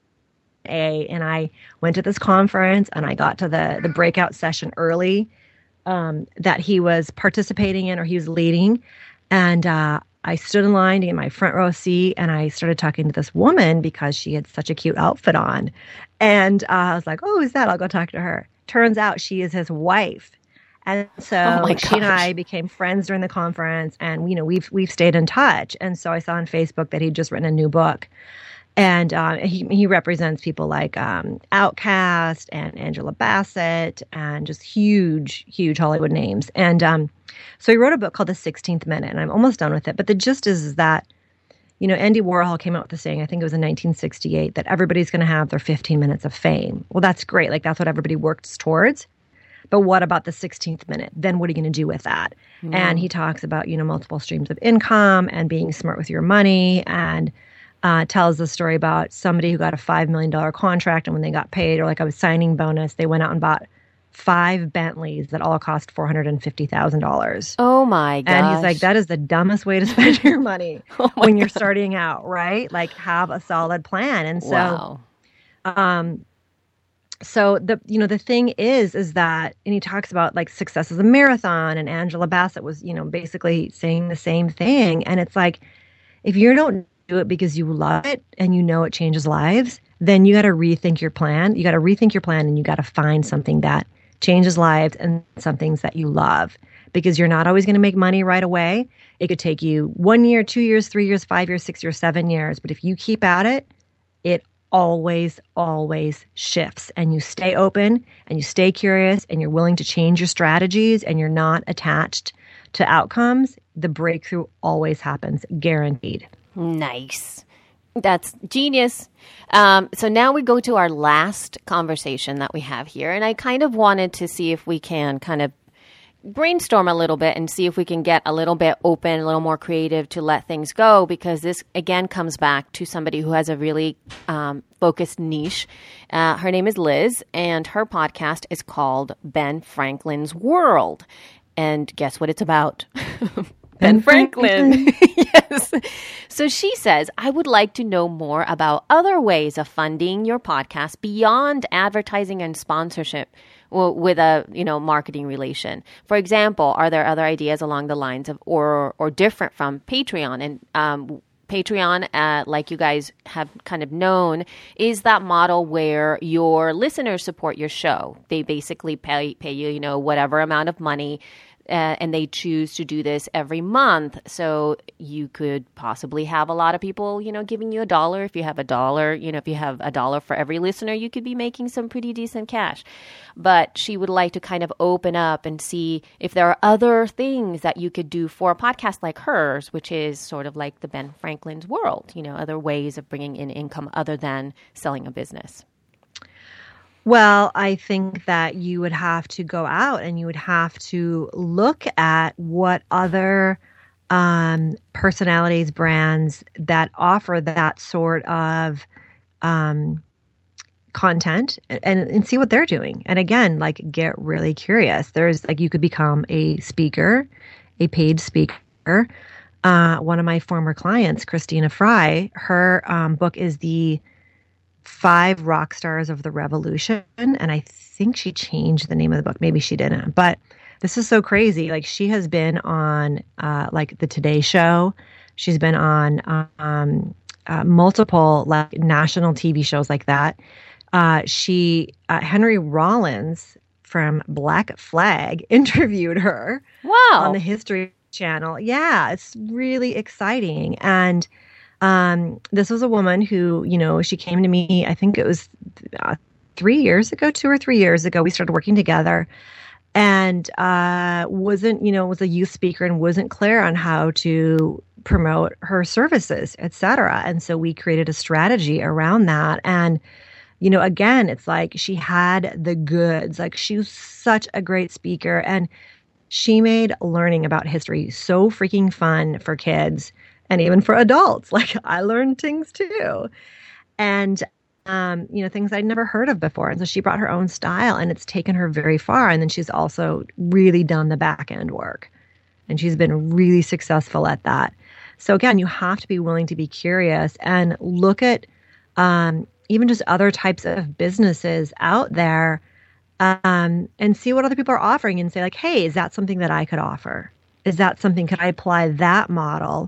A and I went to this conference, and I got to the the breakout session early um, that he was participating in, or he was leading, and uh, I stood in line to get my front row seat, and I started talking to this woman because she had such a cute outfit on, and uh, I was like, "Oh, who's that? I'll go talk to her." Turns out she is his wife. And so Oh my she and gosh. I became friends during the conference, and you know we've we've stayed in touch. And so I saw on Facebook that he'd just written a new book, and uh, he he represents people like um, Outkast and Angela Bassett and just huge huge Hollywood names. And um, so he wrote a book called The sixteenth Minute, and I'm almost done with it. But the gist is, is that you know Andy Warhol came out with the saying, I think it was in nineteen sixty-eight, that everybody's going to have their fifteen minutes of fame. Well, that's great. Like, that's what everybody works towards. But what about the sixteenth minute? Then what are you going to do with that? Mm. And he talks about, you know, multiple streams of income and being smart with your money, and uh, tells the story about somebody who got a five million dollars contract, and when they got paid, or like a signing bonus, they went out and bought five Bentleys that all cost four hundred fifty thousand dollars. Oh my gosh. And he's like, that is the dumbest way to spend your money Oh my when you're God. starting out, right? Like, have a solid plan. And so, Wow. um, so the you know the thing is is that, and he talks about like success as a marathon, and Angela Bassett was you know basically saying the same thing. And it's like, if you don't do it because you love it and you know it changes lives, then you got to rethink your plan. You got to rethink your plan, and you got to find something that changes lives and some things that you love, because you're not always going to make money right away. It could take you one year, two years, three years, five years, six years, seven years. But if you keep at it, it always, always shifts, and you stay open and you stay curious and you're willing to change your strategies and you're not attached to outcomes, the breakthrough always happens, guaranteed. Nice. That's genius. Um, so now we go to our last conversation that we have here. And I kind of wanted to see if we can kind of brainstorm a little bit and see if we can get a little bit open, a little more creative to let things go, because this, again, comes back to somebody who has a really um, focused niche. Uh, her name is Liz, and her podcast is called Ben Franklin's World. And guess what it's about? Ben Franklin. Yes. So she says, I would like to know more about other ways of funding your podcast beyond advertising and sponsorship with a, you know, marketing relation. For example, are there other ideas along the lines of or or different from Patreon? And um, Patreon, uh, like you guys have kind of known, is that model where your listeners support your show. They basically pay pay you, you know, whatever amount of money. Uh, and they choose to do this every month. So you could possibly have a lot of people, you know, giving you a dollar. If you have a dollar, you know, if you have a dollar for every listener, you could be making some pretty decent cash. But she would like to kind of open up and see if there are other things that you could do for a podcast like hers, which is sort of like the Ben Franklin's World, you know, other ways of bringing in income other than selling a business. Well, I think that you would have to go out and you would have to look at what other um, personalities, brands that offer that sort of um, content and, and see what they're doing. And again, like, get really curious. There's like, you could become a speaker, a paid speaker. Uh, one of my former clients, Christina Fry, her um, book is the Five Rock Stars of the Revolution. And I think she changed the name of the book. Maybe she didn't. But this is so crazy. Like, she has been on uh, like the Today Show. She's been on um, uh, multiple like national T V shows like that. Uh, she, uh, Henry Rollins from Black Flag interviewed her. Wow. On the History Channel. Yeah, it's really exciting. And Um, this was a woman who, you know, she came to me, I think it was uh, three years ago, two or three years ago, we started working together, and uh, wasn't, you know, was a youth speaker and wasn't clear on how to promote her services, et cetera. And so we created a strategy around that. And, you know, again, it's like she had the goods, like she was such a great speaker, and she made learning about history so freaking fun for kids. And even for adults, like I learned things too. And, um, you know, things I'd never heard of before. And so she brought her own style, and it's taken her very far. And then she's also really done the back end work, and she's been really successful at that. So again, you have to be willing to be curious and look at um, even just other types of businesses out there um, and see what other people are offering and say like, hey, is that something that I could offer? Is that something, could I apply that model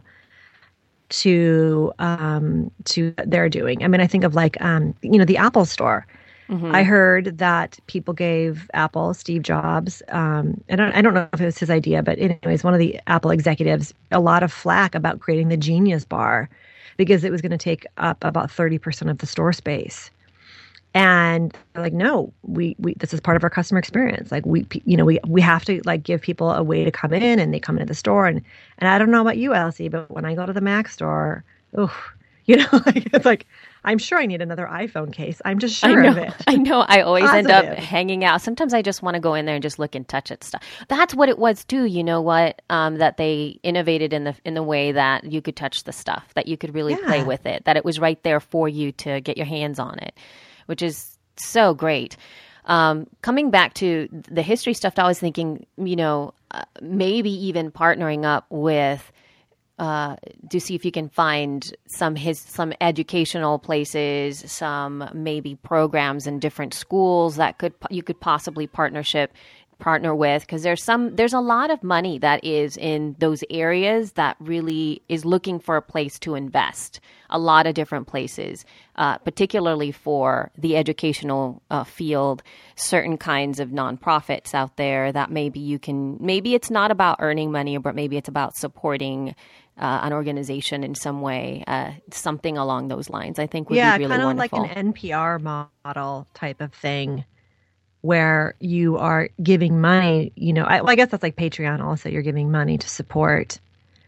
to um to what they're doing? I mean, I think of like um you know, the Apple Store. Mm-hmm. I heard that people gave Apple, Steve Jobs, um I don't I don't know if it was his idea, but anyways, one of the Apple executives, a lot of flack about creating the Genius Bar because it was going to take up about thirty percent of the store space. And they're like, no, we, we, this is part of our customer experience. Like we, you know, we, we have to like give people a way to come in, and they come into the store. And, and I don't know about you, Elsie, but when I go to the Mac store, oh, you know, like, it's like, I'm sure I need another iPhone case. I'm just sure I know, of it. I know. I always Positive. end up hanging out. Sometimes I just want to go in there and just look and touch at stuff. That's what it was too. You know what? Um, that they innovated in the in the way that you could touch the stuff, that you could really Yeah. play with it, that it was right there for you to get your hands on it, which is so great. Um, coming back to the history stuff, I was thinking, you know, uh, maybe even partnering up with uh, to see if you can find some his some educational places, some maybe programs in different schools that could you could possibly partnership partner with, because there's some there's a lot of money that is in those areas that really is looking for a place to invest. A lot of different places, uh, particularly for the educational uh, field, certain kinds of nonprofits out there that maybe you can, maybe it's not about earning money, but maybe it's about supporting uh, an organization in some way, uh, something along those lines, I think would yeah, be really kind of wonderful. like an N P R model type of thing, where you are giving money. You know, I, well, I guess that's like Patreon. Also, you're giving money to support.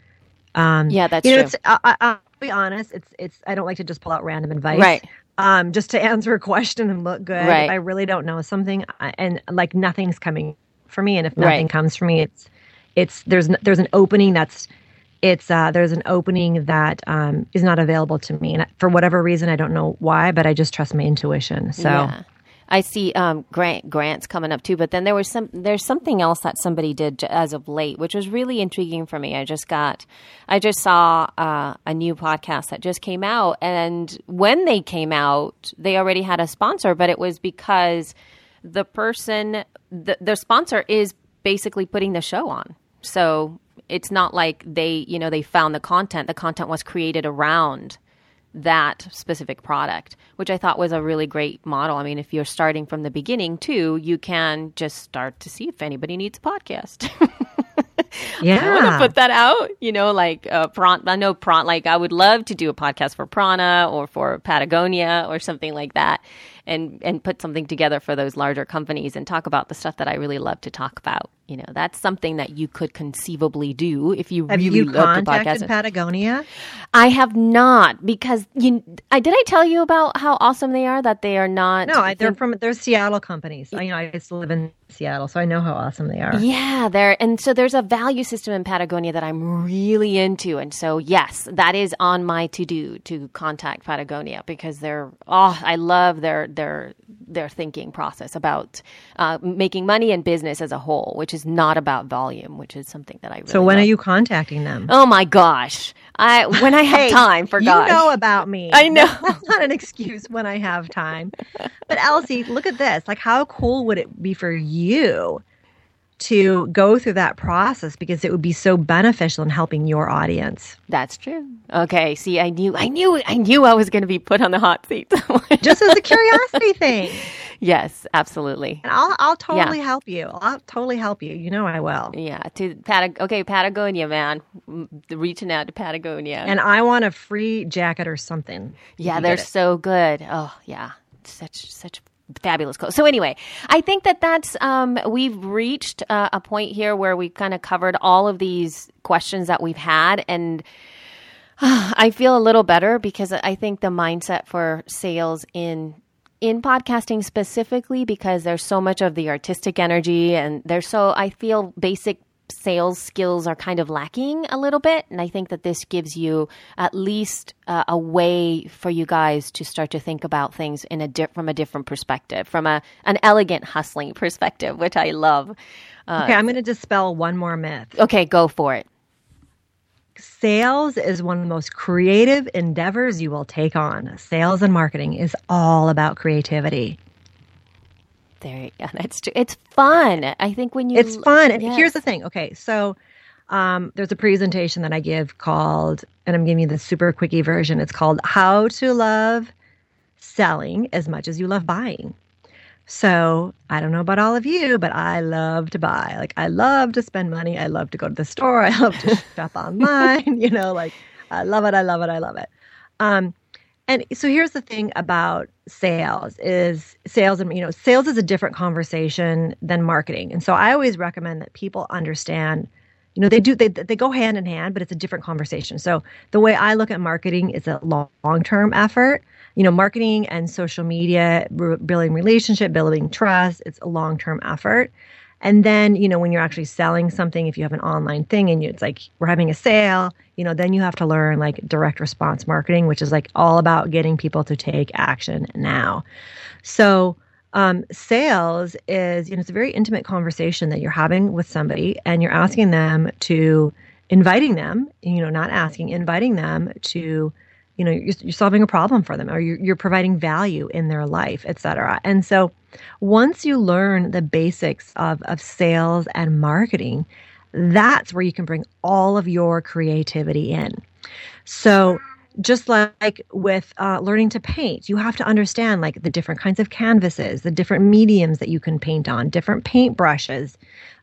Um, yeah, that's you know, true. It's, I, I, I'll be honest. It's it's. I don't like to just pull out random advice. Right. Um, just to answer a question and look good. Right. If I really don't know something, I, and like nothing's coming for me, and if nothing Right. comes for me, it's it's there's n- there's an opening that's it's uh there's an opening that um is not available to me, and for whatever reason, I don't know why, but I just trust my intuition. So. Yeah. I see um, grant grants coming up too, but then there was some. There's something else that somebody did as of late, which was really intriguing for me. I just got, I just saw uh, a new podcast that just came out, and when they came out, they already had a sponsor, but it was because the person, the, the sponsor is basically putting the show on. So it's not like they, you know, they found the content. The content was created around that specific product, which I thought was a really great model. I mean, if you're starting from the beginning too, you can just start to see if anybody needs a podcast. Yeah. I want to put that out, you know, like uh, Prana, I know Prana, like I would love to do a podcast for Prana or for Patagonia or something like that, and, and put something together for those larger companies and talk about the stuff that I really love to talk about. You know, that's something that you could conceivably do if you Have really you love to podcast. contacted Patagonia? I have not, because you. I did I tell you about how awesome they are? That they are not. No, I, they're from they're Seattle companies. I, you know, I used to live in Seattle, so I know how awesome they are. Yeah, there and so there's a value system in Patagonia that I'm really into, and so yes, that is on my to do to contact Patagonia, because they're oh, I love their their their thinking process about uh, making money and business as a whole, which is not about volume, which is something that I really So when love. are you contacting them? Oh my gosh, I when I have Hey, time for you gosh. know about me. I know. That's not an excuse when I have time. But Elsie, look at this. Like, how cool would it be for you to go through that process, because it would be so beneficial in helping your audience. That's true. Okay. See, I knew, I knew, I knew I was going to be put on the hot seat. Just as a curiosity thing. Yes, absolutely. And I'll, I'll totally Yeah. help you. I'll totally help you. You know I will. Yeah. To Patag- okay, Patagonia, man. Mm, Reaching out to Patagonia. And I want a free jacket or something. yeah, You they're get it. so good. Oh, yeah. Such, such fabulous clothes. So anyway, I think that that's, um, we've reached uh, a point here where we've kind of covered all of these questions that we've had. And uh, I feel a little better, because I think the mindset for sales in in podcasting specifically, because there's so much of the artistic energy, and there's so, I feel basic sales skills are kind of lacking a little bit. And I think that this gives you at least uh, a way for you guys to start to think about things in a di- from a different perspective, from a an elegant hustling perspective, which I love. Uh, Okay, I'm going to dispel one more myth. okay, go for it. Sales is one of the most creative endeavors you will take on. Sales and marketing is all about creativity. There, yeah, that's true. It's fun. I think when you It's fun. And Yes. here's the thing. Okay, so um, there's a presentation that I give called, and I'm giving you the super quickie version. It's called How to Love Selling as Much as You Love Buying. So I don't know about all of you, but I love to buy. Like, I love to spend money. I love to go to the store. I love to shop online. You know, like, I love it. I love it. I love it. Um, and so here's the thing about sales is sales and, you know, sales is a different conversation than marketing. And so I always recommend that people understand, you know, they do, they, they go hand in hand, but it's a different conversation. So the way I look at marketing is a long, long-term effort. You know, marketing and social media, re- building relationship, building trust, it's a long-term effort. And then, you know, when you're actually selling something, if you have an online thing and you, it's like, we're having a sale, you know, then you have to learn like direct response marketing, which is like all about getting people to take action now. So um, sales is, you know, it's a very intimate conversation that you're having with somebody, and you're asking them to, inviting them, you know, not asking, inviting them to, you know, you're, you're solving a problem for them, or you're, you're providing value in their life, et cetera. And so once you learn the basics of, of sales and marketing, that's where you can bring all of your creativity in. So just like with uh, learning to paint, you have to understand like the different kinds of canvases, the different mediums that you can paint on, different paint brushes,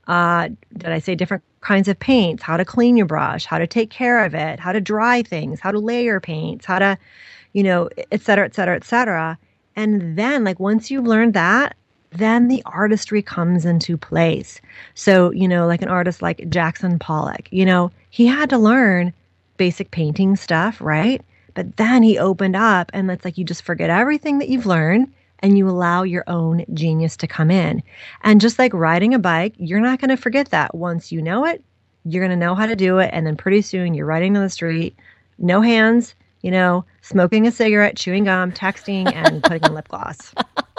Uh, did I say different kinds of paints, how to clean your brush, how to take care of it, how to dry things, how to layer paints, how to, you know, et cetera, et cetera, et cetera. And then like once you've learned that, then the artistry comes into place. So, you know, like an artist like Jackson Pollock, you know, he had to learn basic painting stuff, right? But then he opened up and it's like you just forget everything that you've learned and you allow your own genius to come in. And just like riding a bike, you're not going to forget that. Once you know it, you're going to know how to do it. And then pretty soon you're riding down the street, no hands, you know, smoking a cigarette, chewing gum, texting, and putting on lip gloss.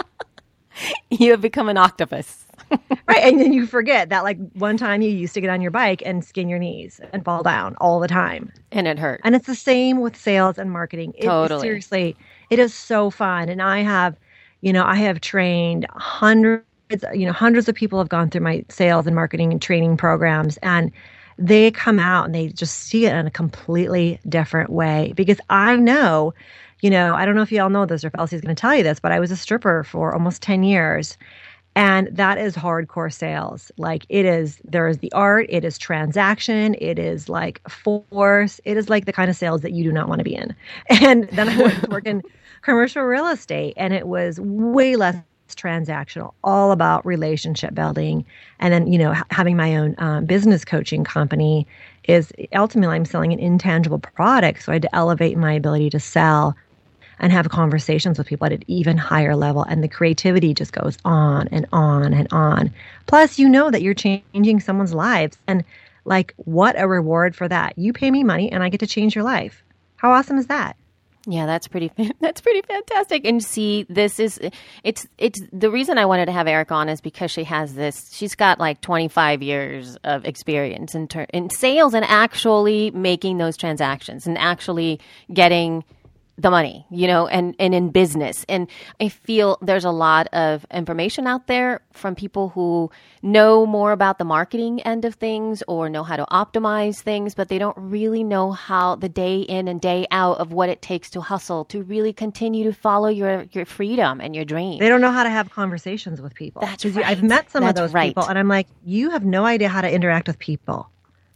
You have become an octopus. Right. And then you forget that like one time you used to get on your bike and skin your knees and fall down all the time. And it hurt. And it's the same with sales and marketing. It, Totally. Seriously, it is so fun. And I have, you know, I have trained hundreds, you know, hundreds of people have gone through my sales and marketing and training programs. And they come out and they just see it in a completely different way. Because I know, you know, I don't know if you all know this or if Elsie's going to tell you this, but I was a stripper for almost ten years. And that is hardcore sales. Like it is, there is the art, it is transaction, it is like force, it is like the kind of sales that you do not want to be in. And then I went to work in commercial real estate and it was way less transactional, all about relationship building. And then, you know, ha- having my own um, business coaching company is ultimately I'm selling an intangible product. So I had to elevate my ability to sell and have conversations with people at an even higher level. And the creativity just goes on and on and on. Plus, you know that you're changing someone's lives. And like, what a reward for that. You pay me money and I get to change your life. How awesome is that? Yeah, that's pretty. That's pretty fantastic. And see, this is it's it's the reason I wanted to have Erica on is because she has this. She's got like twenty-five years of experience in ter- in sales and actually making those transactions and actually getting the money, you know, and, and in business. And I feel there's a lot of information out there from people who know more about the marketing end of things or know how to optimize things, but they don't really know how the day in and day out of what it takes to hustle, to really continue to follow your, your freedom and your dream. They don't know how to have conversations with people. That's right. I've met some That's of those right. people and I'm like, you have no idea how to interact with people.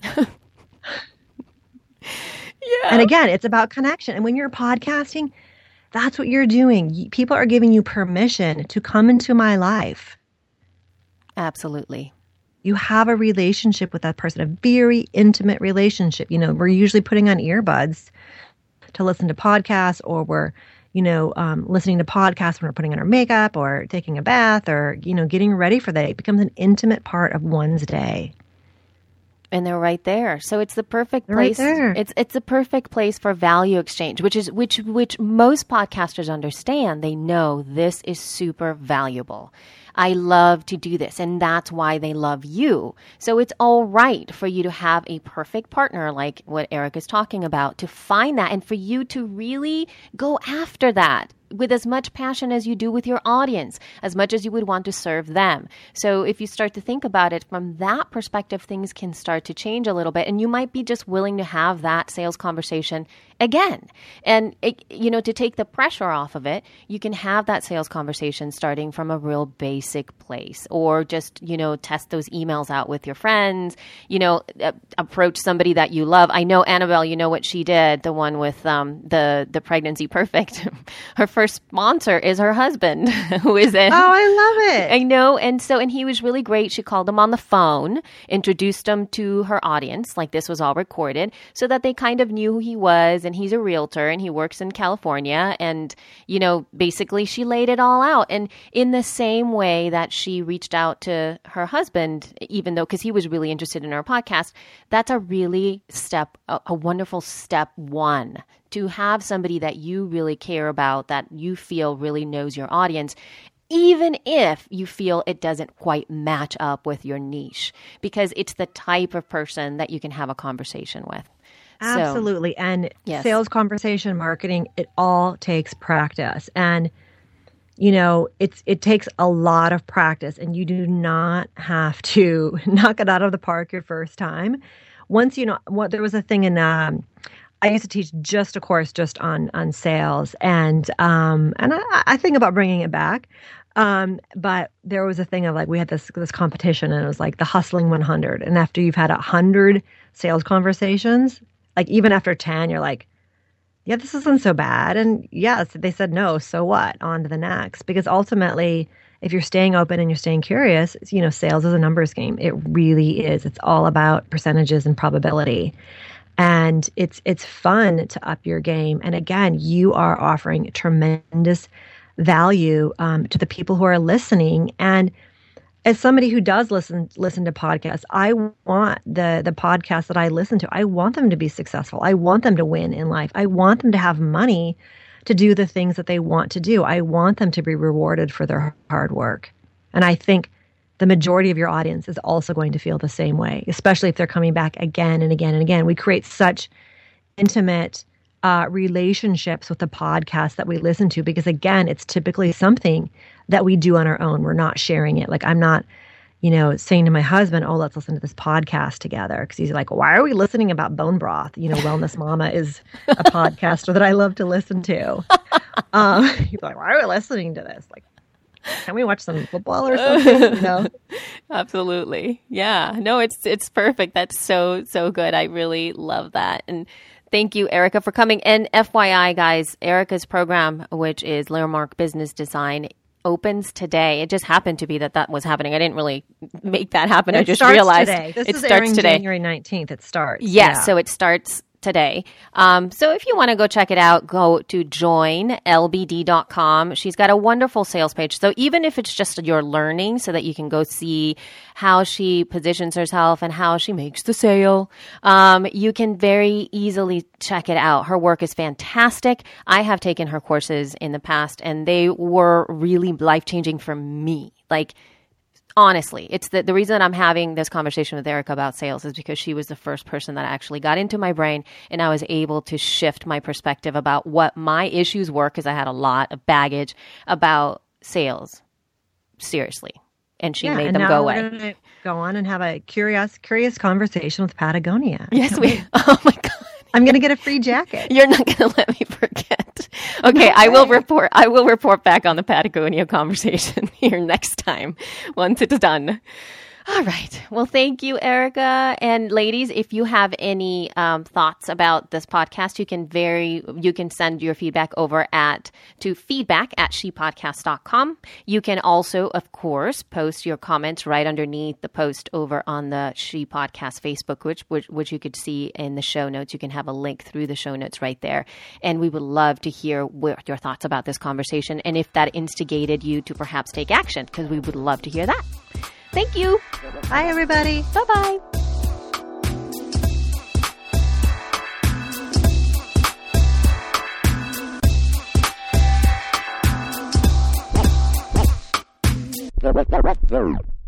Yeah. And again, it's about connection. And when you're podcasting, that's what you're doing. People are giving you permission to come into my life. Absolutely. You have a relationship with that person, a very intimate relationship. You know, we're usually putting on earbuds to listen to podcasts, or we're, you know, um, listening to podcasts when we're putting on our makeup or taking a bath or, you know, getting ready for the day. It becomes an intimate part of one's day. And they're right there. So it's the perfect They're place. right there. It's it's the perfect place for value exchange, which is which which most podcasters understand. They know this is super valuable. I love to do this, and that's why they love you. So it's all right for you to have a perfect partner like what Eric is talking about, to find that and for you to really go after that with as much passion as you do with your audience, as much as you would want to serve them. So if you start to think about it from that perspective, things can start to change a little bit, and you might be just willing to have that sales conversation again. And, it, you know, to take the pressure off of it, you can have that sales conversation starting from a real basic place, or just, you know, test those emails out with your friends, you know, uh, approach somebody that you love. I know Annabelle, you know what she did, the one with um, the, the Pregnancy Perfect. Her first sponsor is her husband, who is in. Oh, I love it. I know. And so, and he was really great. She called him on the phone, introduced him to her audience, like this was all recorded, so that they kind of knew who he was. And he's a realtor and he works in California. And, you know, basically she laid it all out. And in the same way that she reached out to her husband, even though, because he was really interested in our podcast, that's a really step, a, a wonderful step one, to have somebody that you really care about, that you feel really knows your audience, even if you feel it doesn't quite match up with your niche, because it's the type of person that you can have a conversation with. Absolutely. So, and yes. Sales, conversation, marketing, it all takes practice. And, you know, it's it takes a lot of practice, and you do not have to knock it out of the park your first time. Once, you know, what there was a thing in, um, I used to teach just a course just on on sales, and um, and I, I think about bringing it back. Um, but there was a thing of like, we had this this competition, and it was like the hustling one hundred. And after you've had a hundred sales conversations, like even after ten, you're like, yeah, this isn't so bad. And yes, they said no, so what? On to the next. Because ultimately, if you're staying open and you're staying curious, you know, sales is a numbers game. It really is. It's all about percentages and probability. And it's it's fun to up your game. And again, you are offering tremendous value um, to the people who are listening. And as somebody who does listen listen to podcasts, I want the the podcasts that I listen to, I want them to be successful. I want them to win in life. I want them to have money to do the things that they want to do. I want them to be rewarded for their hard work. And I think the majority of your audience is also going to feel the same way, especially if they're coming back again and again and again. We create such intimate uh, relationships with the podcast that we listen to because, again, it's typically something that we do on our own. We're not sharing it. Like I'm not, you know, saying to my husband, oh, let's listen to this podcast together. Because he's like, why are we listening about bone broth? You know, Wellness Mama is a podcaster that I love to listen to. Um, he's like, why are we listening to this? Like, can we watch some football or something? You know? Absolutely. Yeah. No, it's it's perfect. That's so, so good. I really love that. And thank you, Erica, for coming. And F Y I, guys, Erica's program, which is Landmark Business Design, opens today. It just happened to be that that was happening. I didn't really make that happen. It I just starts realized today. This it is starts airing today. January nineteenth. It starts. Yes. Yeah. So it starts today. Um, so if you want to go check it out, go to join L B D dot com. She's got a wonderful sales page. So even if it's just your learning so that you can go see how she positions herself and how she makes the sale, um, you can very easily check it out. Her work is fantastic. I have taken her courses in the past and they were really life-changing for me. Like, honestly, it's the, the reason I'm having this conversation with Erica about sales is because she was the first person that actually got into my brain and I was able to shift my perspective about what my issues were because I had a lot of baggage about sales. Seriously. And she yeah, made and them now go we're away. gonna go on and have a curious, curious conversation with Patagonia. Yes, we. Oh my God. I'm going to get a free jacket. You're not going to let me forget. Okay, No I will way. report. I will report back on the Patagonia conversation here next time once it's done. All right. Well, thank you, Erica. And ladies, if you have any um, thoughts about this podcast, you can very you can send your feedback over at to feedback at she podcast dot com. You can also, of course, post your comments right underneath the post over on the She Podcast Facebook, which, which which you could see in the show notes. You can have a link through the show notes right there. And we would love to hear what your thoughts about this conversation and if that instigated you to perhaps take action, because we would love to hear that. Thank you. Bye, everybody. Bye-bye. There.